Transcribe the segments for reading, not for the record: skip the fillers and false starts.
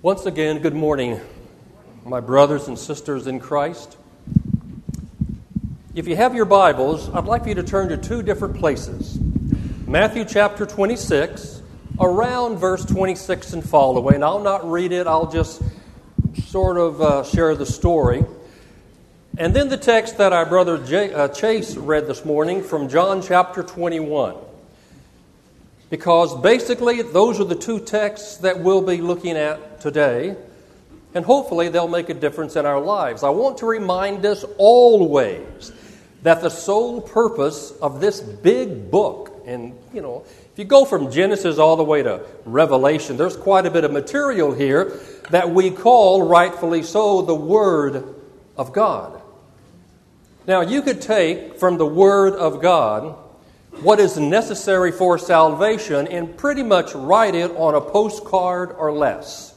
Once again, good morning, my brothers and sisters in Christ. If you have your Bibles, I'd like for you to turn to two different places. Matthew chapter 26, around verse 26 and following. And I'll not read it, I'll just sort of share the story. And then the text that our brother Chase read this morning from John chapter 21. Because basically, those are the two texts that we'll be looking at today, and hopefully they'll make a difference in our lives. I want to remind us always that the sole purpose of this big book, and if you go from Genesis all the way to Revelation, there's quite a bit of material here that we call, rightfully so, the Word of God. Now, you could take from the Word of God what is necessary for salvation and pretty much write it on a postcard or less.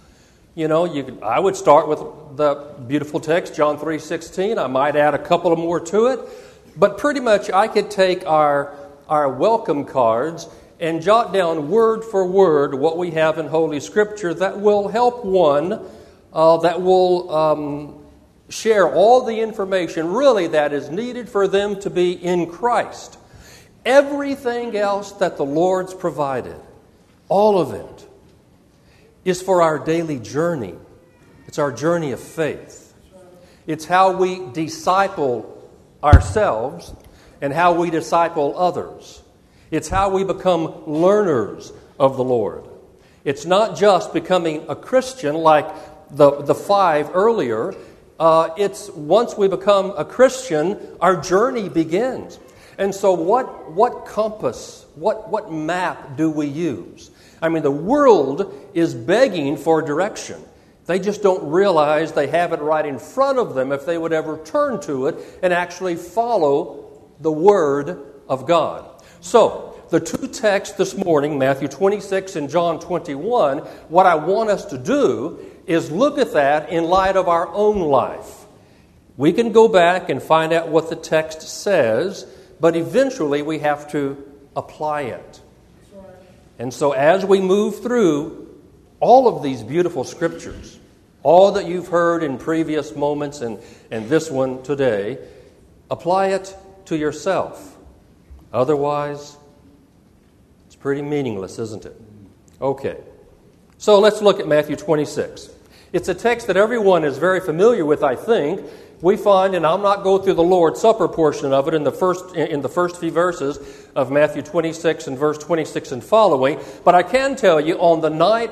I would start with the beautiful text, John 3:16. I might add a couple of more to it. But pretty much I could take our welcome cards and jot down word for word what we have in Holy Scripture that will help one, that will share all the information really that is needed for them to be in Christ. Everything else that the Lord's provided, all of it, is for our daily journey. It's our journey of faith. It's how we disciple ourselves and how we disciple others. It's how we become learners of the Lord. It's not just becoming a Christian like the five earlier. It's once we become a Christian, our journey begins. And so what compass, what map do we use? I mean, the world is begging for direction. They just don't realize they have it right in front of them if they would ever turn to it and actually follow the Word of God. So, the two texts this morning, Matthew 26 and John 21, what I want us to do is look at that in light of our own life. We can go back and find out what the text says, but eventually we have to apply it. And so as we move through all of these beautiful scriptures, all that you've heard in previous moments and this one today, apply it to yourself. Otherwise, it's pretty meaningless, isn't it? Okay. So let's look at Matthew 26. It's a text that everyone is very familiar with, I think. We find, and I'll not go through the Lord's Supper portion of it in the first few verses of Matthew 26 and verse 26 and following, but I can tell you on the night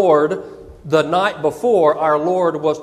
the night before our Lord was to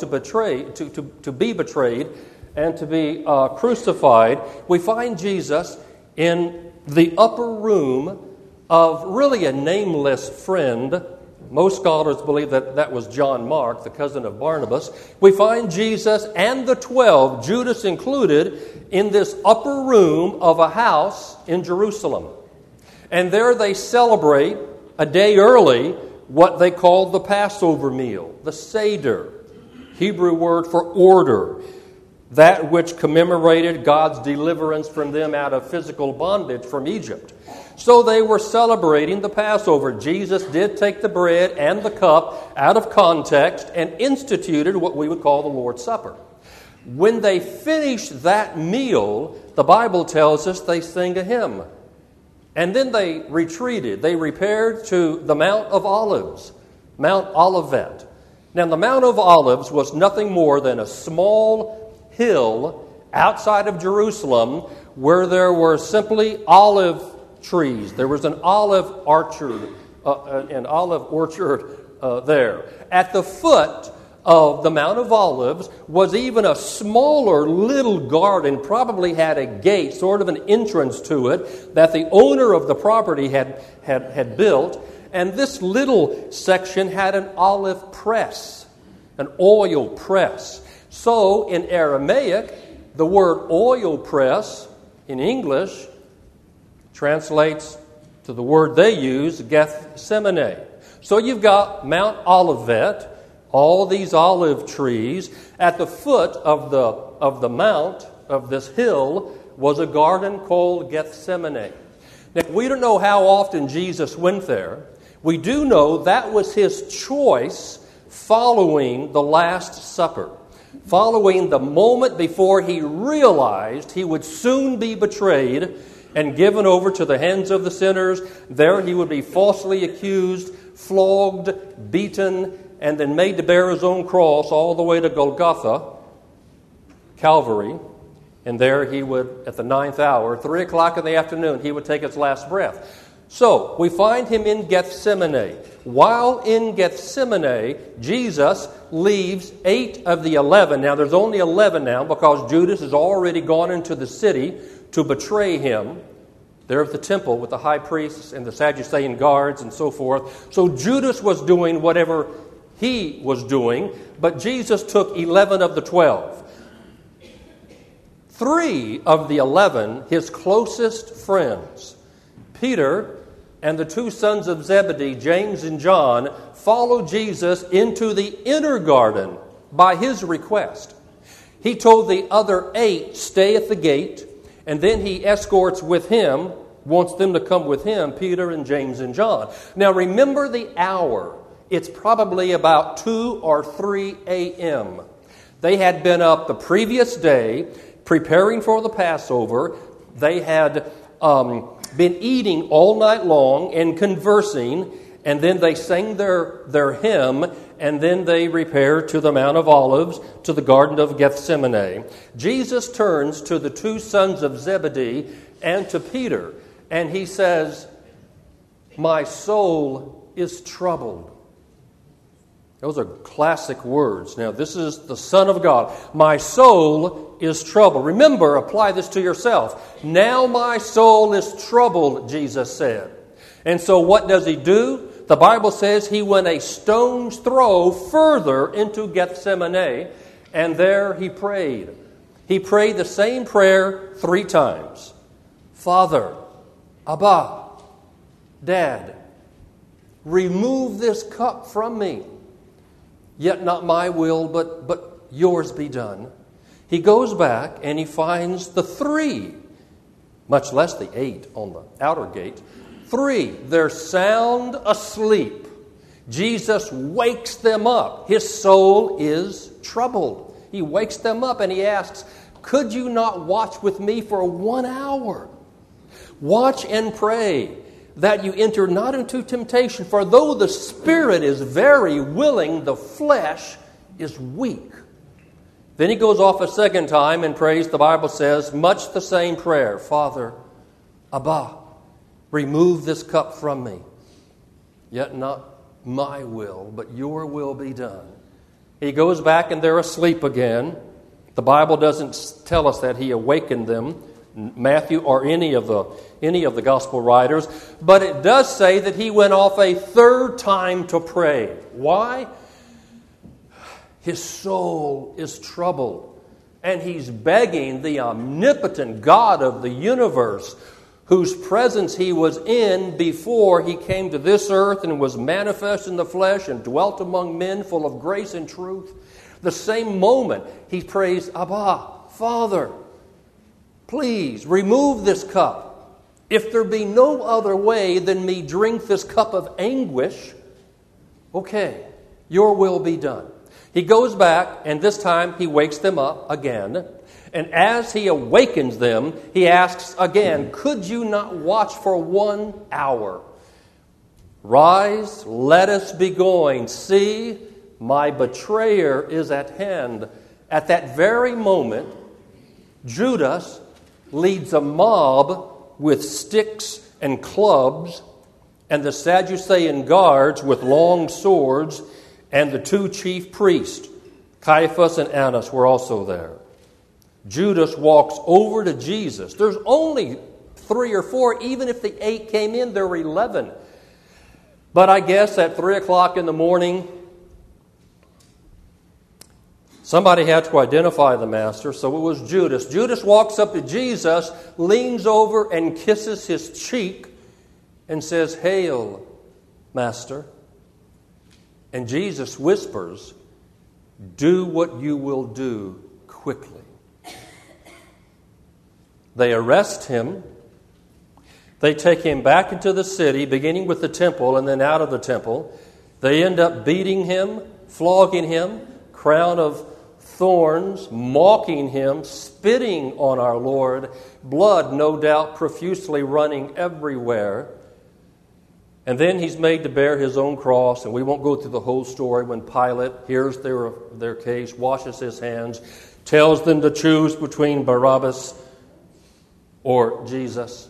be betrayed and to be crucified, we find Jesus in the upper room of really a nameless friend. Most scholars believe that was John Mark, the cousin of Barnabas. We find Jesus and the 12, Judas included, in this upper room of a house in Jerusalem. And there they celebrate a day early what they called the Passover meal, the Seder, Hebrew word for order, that which commemorated God's deliverance from them out of physical bondage from Egypt. So they were celebrating the Passover. Jesus did take the bread and the cup out of context and instituted what we would call the Lord's Supper. When they finished that meal, the Bible tells us they sang a hymn. And then they retreated. They repaired to the Mount of Olives, Mount Olivet. Now, the Mount of Olives was nothing more than a small hill outside of Jerusalem where there were simply olive trees. There was an olive orchard, there. At the foot of the Mount of Olives was even a smaller little garden, probably had a gate, sort of an entrance to it, that the owner of the property had built. And this little section had an olive press, an oil press. So in Aramaic, the word oil press in English translates to the word they use, Gethsemane. So you've got Mount Olivet, all these olive trees. At the foot of the mount, of this hill, was a garden called Gethsemane. Now, we don't know how often Jesus went there. We do know that was his choice following the Last Supper, following the moment before he realized he would soon be betrayed and given over to the hands of the sinners. There he would be falsely accused, flogged, beaten, and then made to bear his own cross all the way to Golgotha, Calvary. And there he would, at the 9th hour, 3 o'clock in the afternoon, he would take his last breath. So, we find him in Gethsemane. While in Gethsemane, Jesus leaves 8 of the 11. Now, there's only 11 now because Judas has already gone into the city to betray him. There at the temple with the high priests and the Sadducean guards and so forth. So, Judas was doing whatever he was doing, but Jesus took 11 of the 12. 3 of the 11, his closest friends, Peter and the 2 sons of Zebedee, James and John, followed Jesus into the inner garden by his request. He told the other 8, stay at the gate, and then he escorts with him, wants them to come with him, Peter and James and John. Now remember the hour. It's probably about 2 or 3 a.m. They had been up the previous day preparing for the Passover. They had been eating all night long and conversing, and then they sang their hymn, and then they repaired to the Mount of Olives, to the Garden of Gethsemane. Jesus turns to the 2 sons of Zebedee and to Peter, and he says, "My soul is troubled." Those are classic words. Now, this is the Son of God. My soul is troubled. Remember, apply this to yourself. Now my soul is troubled, Jesus said. And so what does he do? The Bible says he went a stone's throw further into Gethsemane, and there he prayed. He prayed the same prayer 3 times. Father, Abba, Dad, remove this cup from me. Yet not my will, but yours be done. He goes back and he finds the 3, much less the 8 on the outer gate. 3, they're sound asleep. Jesus wakes them up. His soul is troubled. He wakes them up and he asks, could you not watch with me for 1 hour? Watch and pray that you enter not into temptation. For though the spirit is very willing, the flesh is weak. Then he goes off a second time and prays, the Bible says, much the same prayer. Father, Abba, remove this cup from me. Yet not my will, but your will be done. He goes back and they're asleep again. The Bible doesn't tell us that he awakened them, Matthew or any of the gospel writers, but it does say that he went off a 3rd time to pray. Why? His soul is troubled, and he's begging the omnipotent God of the universe, whose presence he was in before he came to this earth and was manifest in the flesh and dwelt among men full of grace and truth. The same moment he prays, Abba, Father, please remove this cup. If there be no other way than me drink this cup of anguish, okay, your will be done. He goes back, and this time he wakes them up again. And as he awakens them, he asks again, could you not watch for 1 hour? Rise, let us be going. See, my betrayer is at hand. At that very moment, Judas leads a mob with sticks and clubs, and the Sadducean guards with long swords, and the 2 chief priests, Caiaphas and Annas, were also there. Judas walks over to Jesus. There's only 3 or 4. Even if the 8 came in, there were 11. But I guess at 3 o'clock in the morning, somebody had to identify the master, so it was Judas. Judas walks up to Jesus, leans over and kisses his cheek and says, Hail, Master. And Jesus whispers, do what you will do quickly. They arrest him. They take him back into the city, beginning with the temple and then out of the temple. They end up beating him, flogging him, crown of thorns, mocking him, spitting on our Lord, blood no doubt profusely running everywhere. And then he's made to bear his own cross, and we won't go through the whole story. When Pilate hears their case, washes his hands, tells them to choose between Barabbas or Jesus.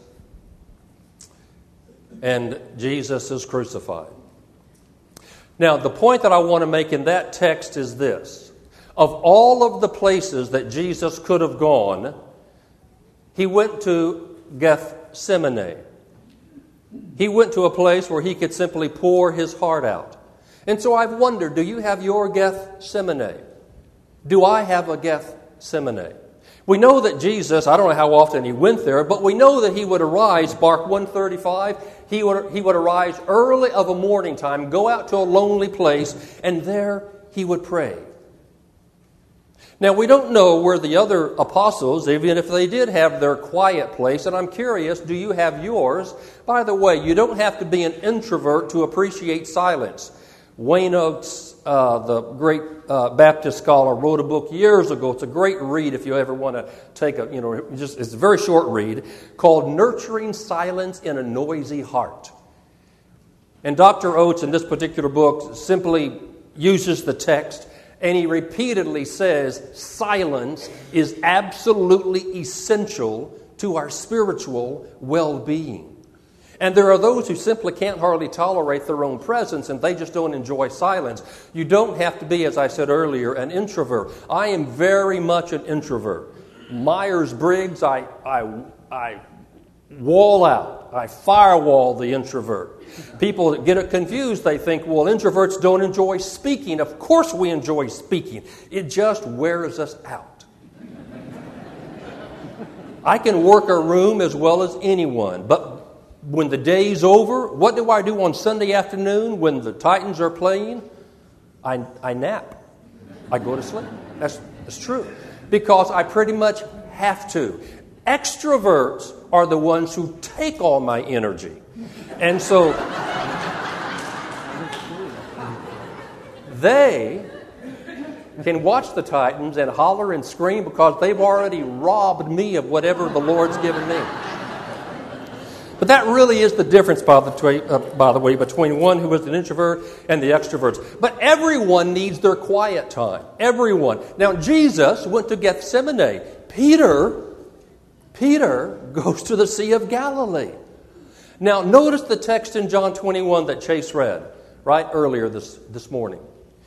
And Jesus is crucified. Now, the point that I want to make in that text is this. Of all of the places that Jesus could have gone, he went to Gethsemane. He went to a place where he could simply pour his heart out. And so I've wondered, do you have your Gethsemane? Do I have a Gethsemane? We know that Jesus, I don't know how often he went there, but we know that he would arise, Mark 1:35, he would arise early of a morning time, go out to a lonely place, and there he would pray. Now, we don't know where the other apostles, even if they did have their quiet place, and I'm curious, do you have yours? By the way, you don't have to be an introvert to appreciate silence. Wayne Oates, the great Baptist scholar, wrote a book years ago. It's a great read if you ever want to take it's a very short read, called Nurturing Silence in a Noisy Heart. And Dr. Oates, in this particular book, simply uses the text, and he repeatedly says silence is absolutely essential to our spiritual well-being. And there are those who simply can't hardly tolerate their own presence, and they just don't enjoy silence. You don't have to be, as I said earlier, an introvert. I am very much an introvert. Myers-Briggs, I wall out. I firewall the introvert. People that get it confused, they think, well, introverts don't enjoy speaking. Of course we enjoy speaking. It just wears us out. I can work a room as well as anyone, but when the day's over, what do I do on Sunday afternoon when the Titans are playing? I nap. I go to sleep. That's true. Because I pretty much have to. Extroverts are the ones who take all my energy. And so they can watch the Titans and holler and scream because they've already robbed me of whatever the Lord's given me. But that really is the difference, by the way, between one who is an introvert and the extroverts. But everyone needs their quiet time. Everyone. Now, Jesus went to Gethsemane. Peter goes to the Sea of Galilee. Now, notice the text in John 21 that Chase read right earlier this morning.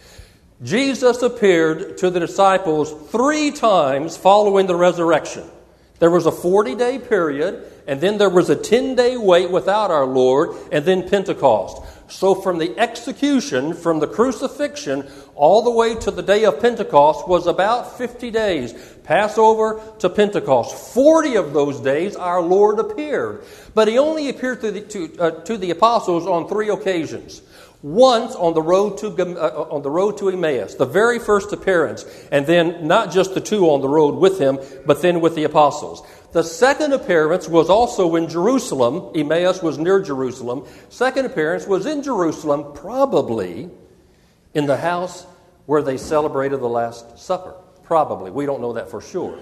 Jesus appeared to the disciples 3 times following the resurrection. There was a 40-day period, and then there was a 10-day wait without our Lord, and then Pentecost. So from the execution, from the crucifixion, all the way to the day of Pentecost was about 50 days. Passover to Pentecost. 40 of those days our Lord appeared. But he only appeared to the apostles on 3 occasions. Once on the road to Emmaus, the very first appearance, and then not just the 2 on the road with him, but then with the apostles. The second appearance was also in Jerusalem. Emmaus was near Jerusalem. Second appearance was in Jerusalem, probably in the house where they celebrated the Last Supper. Probably. We don't know that for sure.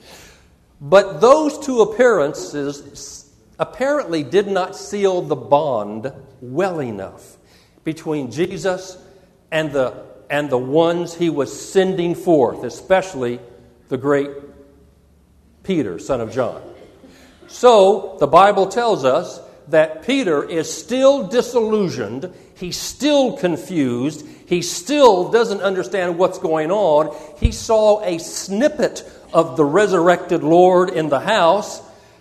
But those 2 appearances apparently did not seal the bond well enough between Jesus and the ones he was sending forth, especially the great Peter, son of John. So, the Bible tells us that Peter is still disillusioned, he's still confused, he still doesn't understand what's going on. He saw a snippet of the resurrected Lord in the house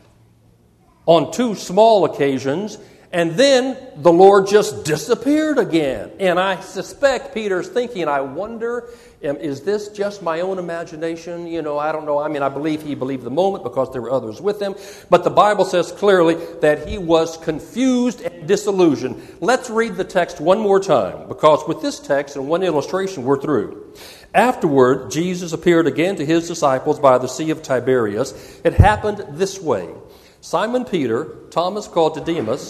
on 2 small occasions, and then the Lord just disappeared again. And I suspect Peter's thinking, I wonder, is this just my own imagination? I don't know. I believe he believed the moment because there were others with him. But the Bible says clearly that he was confused and disillusioned. Let's read the text one more time, because with this text and one illustration, we're through. Afterward, Jesus appeared again to his disciples by the Sea of Tiberias. It happened this way. Simon Peter, Thomas called Didymus,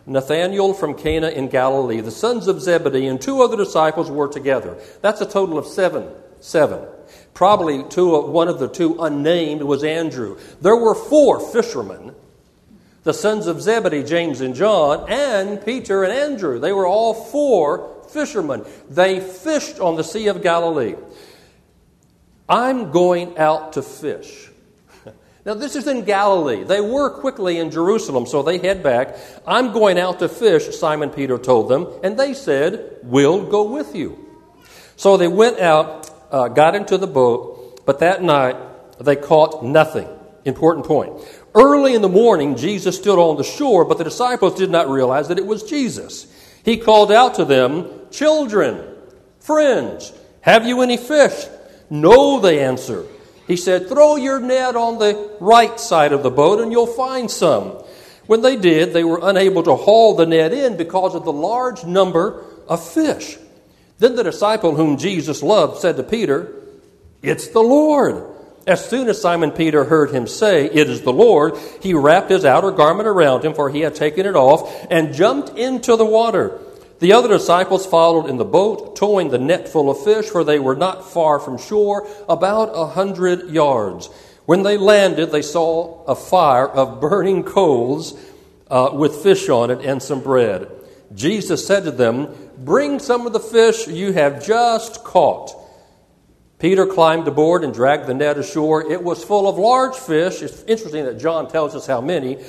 Nathanael from Cana in Galilee, the sons of Zebedee, and 2 other disciples were together. That's a total of seven. Probably one of the 2 unnamed was Andrew. There were 4 fishermen, the sons of Zebedee, James and John, and Peter and Andrew. They were all 4 fishermen. They fished on the Sea of Galilee. I'm going out to fish. Now, this is in Galilee. They were quickly in Jerusalem, so they head back. I'm going out to fish, Simon Peter told them, and they said, we'll go with you. So they went out, got into the boat, but that night they caught nothing. Important point. Early in the morning, Jesus stood on the shore, but the disciples did not realize that it was Jesus. He called out to them, children, friends, have you any fish? No, they answered. He said, throw your net on the right side of the boat and you'll find some. When they did, they were unable to haul the net in because of the large number of fish. Then the disciple whom Jesus loved said to Peter, it's the Lord. As soon as Simon Peter heard him say, it is the Lord, he wrapped his outer garment around him, for he had taken it off, and jumped into the water. The other disciples followed in the boat, towing the net full of fish, for they were not far from shore, about 100 yards. When they landed, they saw a fire of burning coals with fish on it and some bread. Jesus said to them, bring some of the fish you have just caught. Peter climbed aboard and dragged the net ashore. It was full of large fish. It's interesting that John tells us how many.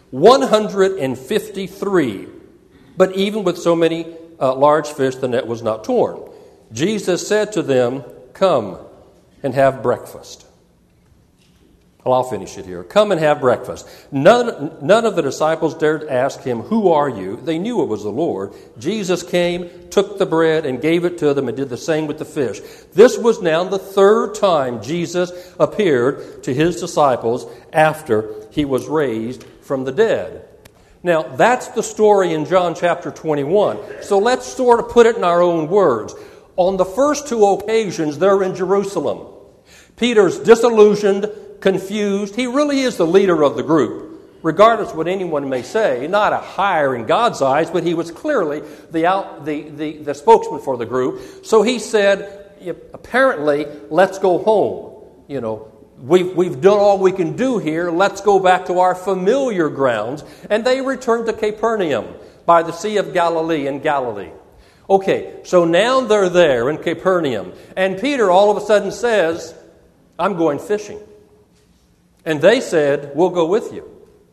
153. But even with so many large fish, the net was not torn. Jesus said to them, come and have breakfast. Well, I'll finish it here. Come and have breakfast. None of the disciples dared ask him, who are you? They knew it was the Lord. Jesus came, took the bread, and gave it to them, and did the same with the fish. This was now the 3rd time Jesus appeared to his disciples after he was raised from the dead. Now, that's the story in John chapter 21. So let's sort of put it in our own words. On the first 2 occasions, they're in Jerusalem. Peter's disillusioned, confused. He really is the leader of the group, regardless of what anyone may say. Not a hire in God's eyes, but he was clearly the spokesman for the group. So he said, apparently, let's go home. We've done all we can do here. Let's go back to our familiar grounds. And they returned to Capernaum by the Sea of Galilee in Galilee. Okay, so now they're there in Capernaum. And Peter all of a sudden says, I'm going fishing. And they said, we'll go with you.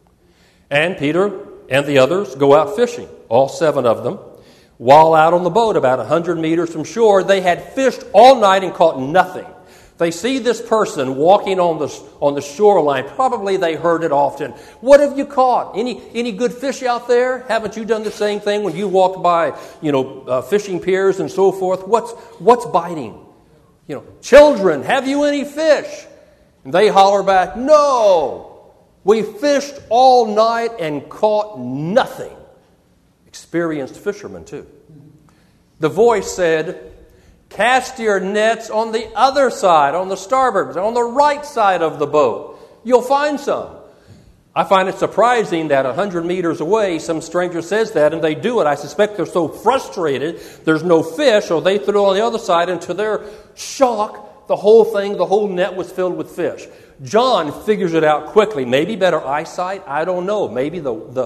And Peter and the others go out fishing, all 7 of them. While out on the boat about 100 meters from shore, they had fished all night and caught nothing. They see this person walking on the shoreline. Probably they heard it often. What have you caught? Any good fish out there? Haven't you done the same thing when you walked by, fishing piers and so forth? What's biting? Children, have you any fish? And they holler back, no, we fished all night and caught nothing. Experienced fishermen too. The voice said, cast your nets on the other side, on the starboard, on the right side of the boat. You'll find some. I find it surprising that 100 meters away, some stranger says that, and they do it. I suspect they're so frustrated, there's no fish, so they threw it on the other side, and to their shock, the whole net was filled with fish. John figures it out quickly. Maybe better eyesight, I don't know. Maybe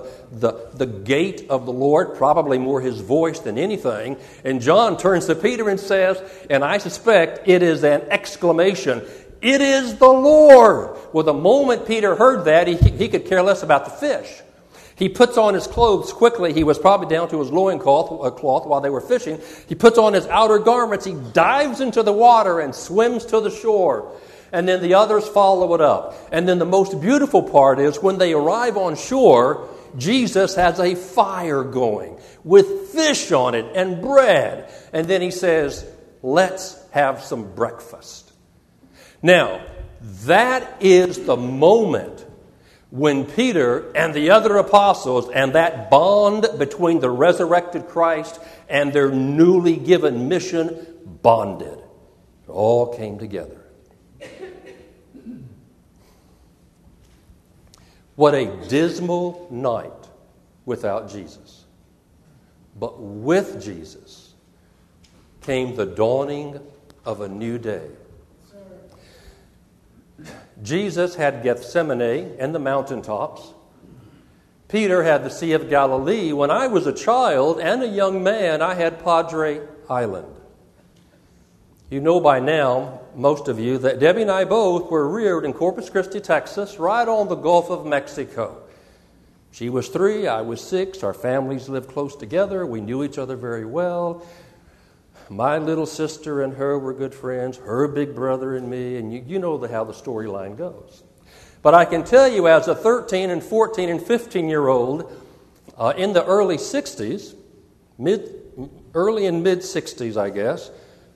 the gait of the Lord, probably more his voice than anything. And John turns to Peter and says, and I suspect it is an exclamation, it is the Lord. Well, the moment Peter heard that, he could care less about the fish. He puts on his clothes quickly. He was probably down to his loincloth while they were fishing. He puts on his outer garments. He dives into the water and swims to the shore. And then the others follow it up. And then the most beautiful part is when they arrive on shore, Jesus has a fire going with fish on it and bread. And then he says, let's have some breakfast. Now, that is the moment when Peter and the other apostles and that bond between the resurrected Christ and their newly given mission bonded. It all came together. What a dismal night without Jesus. But with Jesus came the dawning of a new day. Jesus had Gethsemane and the mountaintops. Peter had the Sea of Galilee. When I was a child and a young man, I had Padre Island. You know by now, most of you, that Debbie and I both were reared in Corpus Christi, Texas, right on the Gulf of Mexico. She was 3, I was 6. Our families lived close together. We knew each other very well. My little sister and her were good friends, her big brother and me, and you know how the storyline goes. But I can tell you, as a 13 and 14 and 15-year-old, in the early 60s, early and mid-60s, I guess,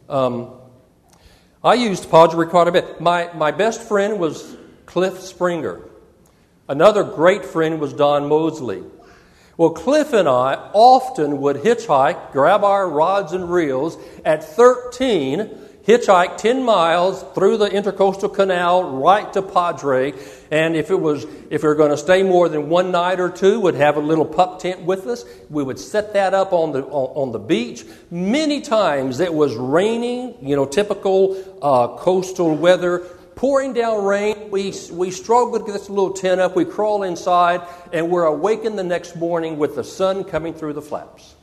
I used Padre quite a bit. My best friend was Cliff Springer. Another great friend was Don Mosley. Well, Cliff and I often would hitchhike, grab our rods and reels. At 13, hitchhike 10 miles through the Intercoastal Canal right to Padre. And if we were going to stay more than one night or two, we'd have a little pup tent with us. We would set that up on the beach. Many times it was raining, typical coastal weather, pouring down rain. We struggled to get this little tent up. We crawl inside, and we're awakened the next morning with the sun coming through the flaps.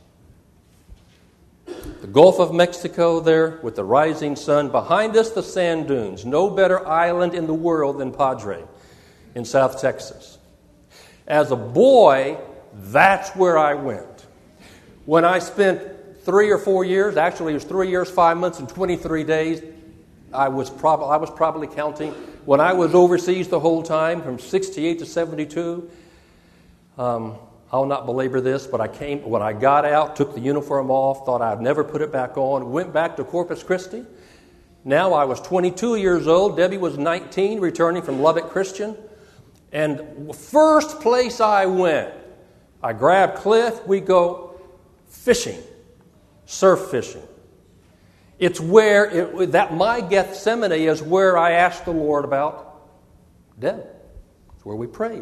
The Gulf of Mexico there with the rising sun. Behind us, the sand dunes. No better island in the world than Padre in South Texas. As a boy, that's where I went. When I spent 3 or 4 years, actually it was 3 years, 5 months, and 23 days, I was probably counting. When I was overseas the whole time, from 68 to 72, I'll not belabor this, but when I got out, took the uniform off, thought I'd never put it back on, went back to Corpus Christi. Now I was 22 years old. Debbie was 19, returning from Lubbock Christian. And first place I went, I grabbed Cliff, we go fishing, surf fishing. It's my Gethsemane is where I asked the Lord about death. It's where we prayed.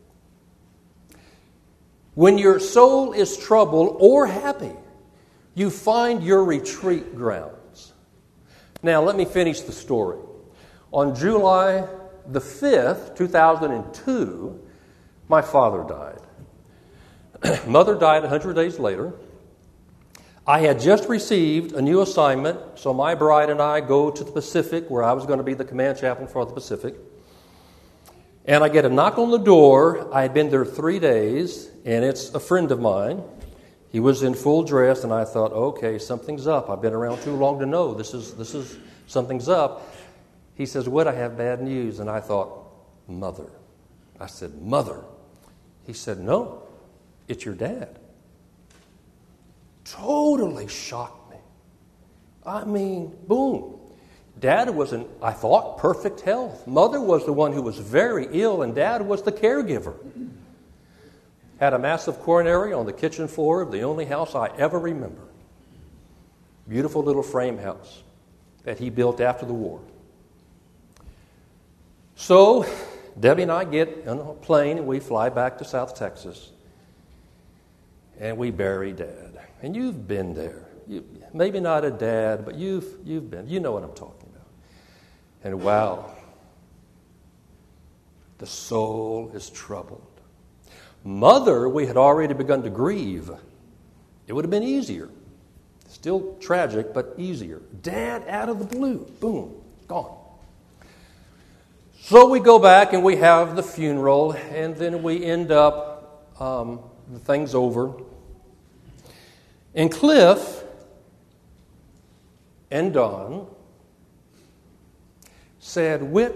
When your soul is troubled or happy, you find your retreat grounds. Now, let me finish the story. On July the 5th, 2002, my father died. Mother died 100 days later. I had just received a new assignment, so my bride and I go to the Pacific, where I was going to be the command chaplain for the Pacific. And I get a knock on the door. I had been there 3 days, and it's a friend of mine. He was in full dress, and I thought, okay, something's up. I've been around too long to know this is something's up. He says, Whit, I have bad news. And I thought, Mother. I said, Mother. He said, no, it's your dad. Totally shocked me. I mean, boom. Dad was in, I thought, perfect health. Mother was the one who was very ill, and Dad was the caregiver. Had a massive coronary on the kitchen floor of the only house I ever remember. Beautiful little frame house that he built after the war. So, Debbie and I get on a plane, and we fly back to South Texas. And we bury Dad. And you've been there. Maybe not a dad, but you've been. You know what I'm talking about. And wow, the soul is troubled. Mother, we had already begun to grieve. It would have been easier. Still tragic, but easier. Dad, out of the blue, boom, gone. So we go back and we have the funeral, and then we end up, the thing's over. And Cliff and Don said, Whit,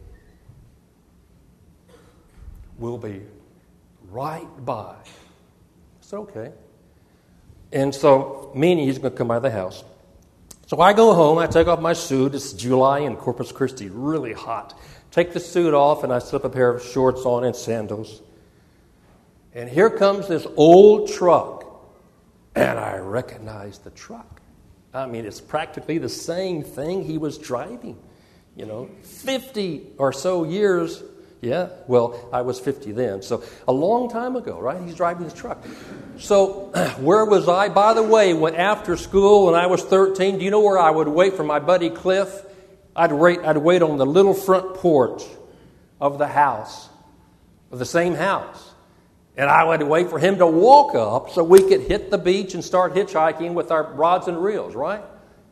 we'll be right by. I said, okay. And so, meaning he's going to come out of the house. So I go home, I take off my suit. It's July in Corpus Christi, really hot. Take the suit off, and I slip a pair of shorts on and sandals. And here comes this old truck. And I recognize the truck. I mean, it's practically the same thing he was driving. 50 or so years Yeah, well, I was 50 then, so a long time ago, right? He's driving his truck. So where was I? By the way, when after school when I was 13, do you know where I would wait for my buddy Cliff? I'd wait on the little front porch of the house, of the same house. And I would wait for him to walk up so we could hit the beach and start hitchhiking with our rods and reels, right?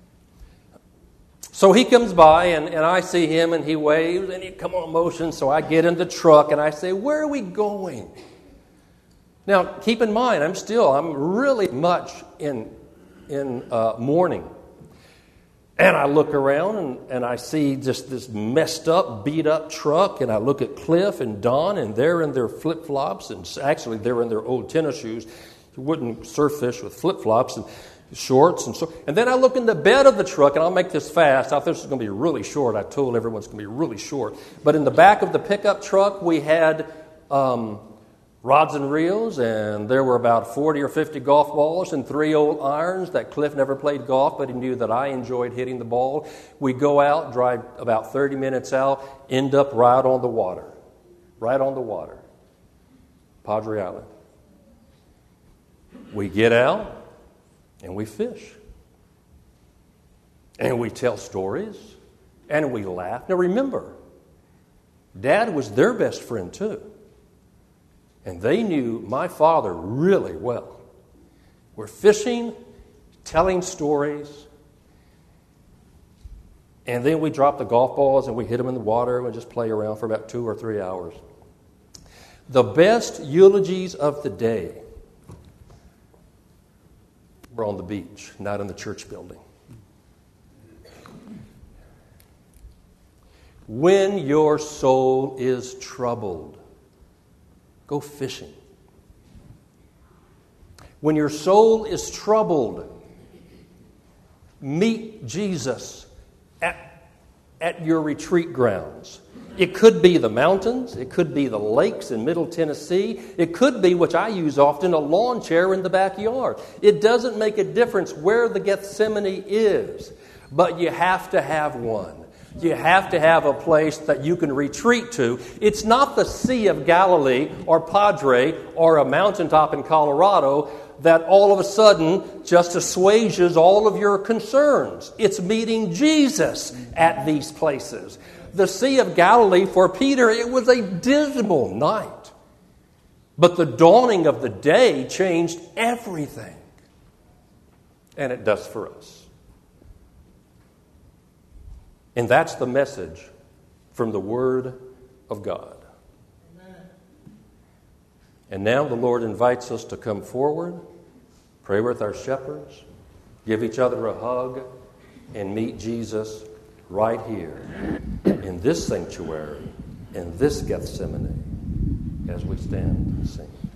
So he comes by, and I see him, and he waves, and he come on motion. So I get in the truck, and I say, where are we going? Now, keep in mind, I'm really much in mourning. And I look around, and I see just this messed up, beat up truck, and I look at Cliff and Don, and they're in their flip-flops, and actually they're in their old tennis shoes. You wouldn't surf fish with flip-flops, and shorts, and then I look in the bed of the truck, and I'll make this fast. I thought this was going to be really short. I told everyone it's going to be really short. But in the back of the pickup truck, we had rods and reels, and there were about 40 or 50 golf balls and 3 old irons that Cliff never played golf, but he knew that I enjoyed hitting the ball. We go out, drive about 30 minutes out, end up right on the water, Padre Island. We get out, and we fish. And we tell stories. And we laugh. Now remember, Dad was their best friend too. And they knew my father really well. We're fishing, telling stories. And then we drop the golf balls and we hit them in the water and just play around for about 2 or 3 hours. The best eulogies of the day were on the beach, not in the church building. When your soul is troubled, go fishing. When your soul is troubled, meet Jesus at your retreat grounds. It could be the mountains. It could be the lakes in Middle Tennessee. It could be, which I use often, a lawn chair in the backyard. It doesn't make a difference where the Gethsemane is, but you have to have one. You have to have a place that you can retreat to. It's not the Sea of Galilee or Padre or a mountaintop in Colorado that all of a sudden just assuages all of your concerns. It's meeting Jesus at these places. The Sea of Galilee, for Peter, it was a dismal night. But the dawning of the day changed everything. And it does for us. And that's the message from the Word of God. Amen. And now the Lord invites us to come forward, pray with our shepherds, give each other a hug, and meet Jesus right here in this sanctuary, in this Gethsemane, as we stand and sing.